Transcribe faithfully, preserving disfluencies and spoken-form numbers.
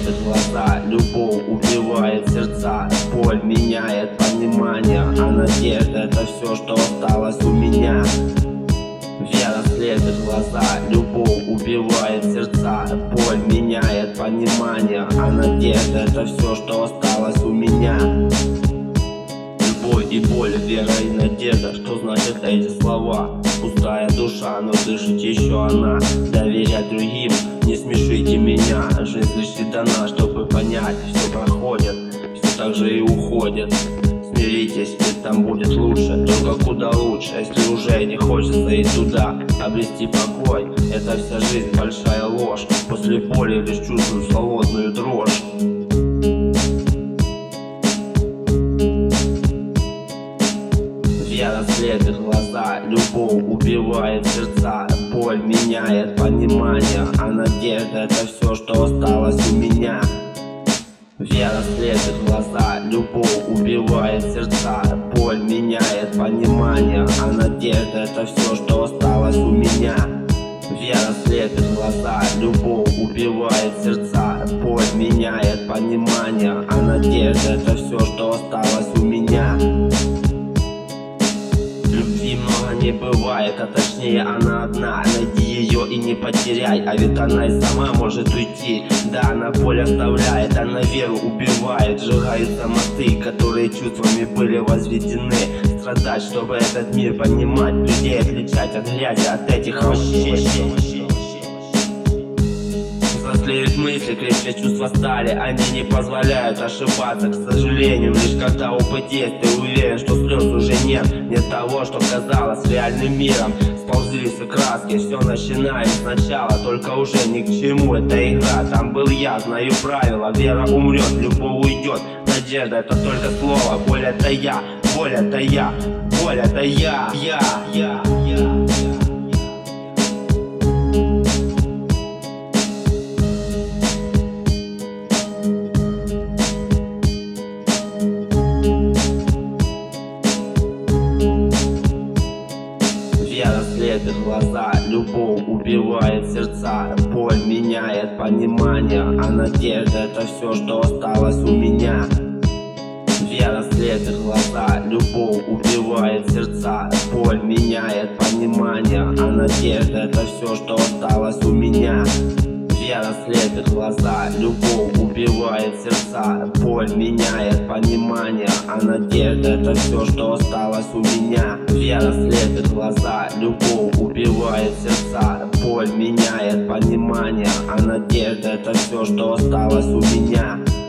слепит глаза, любовь убивает сердца, боль меняет понимание, а надежда — это все, что осталось у меня. Вера слепит глаза, любовь убивает сердца, боль меняет понимание, а надежда — это все, что осталось у меня. Любовь и боль, вера и надежда, что значит эти слова? Пустая душа, но дышит еще она. Доверять другим, не смешите меня. Жизнь лишь и дана, чтобы понять, все проходит, все так же и уходит. Смиритесь, ведь там будет лучше, только куда лучше. Если уже не хочется и туда обрести покой, это вся жизнь большая ложь. После боли лишь чувствую холодную дрожь. Вера слепит глаза, любовь убивает сердца, боль меняет понимание, а надежда — это все, что осталось у меня. Вера слепит глаза, любовь убивает сердца, боль меняет понимание, а надежда — это все, что осталось у меня. Вера слепит глаза, любовь убивает сердца, боль меняет понимание, а надежда — это все, что осталось у меня. Любви много не бывает, а точнее она одна. Найди ее и не потеряй, а ведь она и сама может уйти. Да, она боль оставляет, она веру убивает. Сжигаются мосты, которые чувствами были возведены. Страдать, чтобы этот мир понимать, людей отличать от грязи, от этих ощущений. Взрослеют мысли, крепче чувства стали, они не позволяют ошибаться, к сожалению. Лишь когда опыт есть, ты уверен, что слез уже нет. Нет того, что казалось реальным миром. Сползли все краски, все начинаем сначала, только уже ни к чему эта игра. Там был я, знаю правила, вера умрет, любовь уйдет, надежда — это только слово. Боль — это я, боль — это я, боль — это я, я, я, я. Вера слепит глаза, любовь убивает сердца, боль меняет понимание, а надежда — это все, что осталось у меня. Вера слепит глаза, любовь убивает сердца, боль меняет понимание, а надежда — это все, что осталось у меня. Вера слепит глаза, любовь убивает сердца, боль меняет понимание, а надежда — это все, что осталось у меня. Вера слепит глаза, любовь убивает сердца, боль меняет понимание, а надежда — это все, что осталось у меня.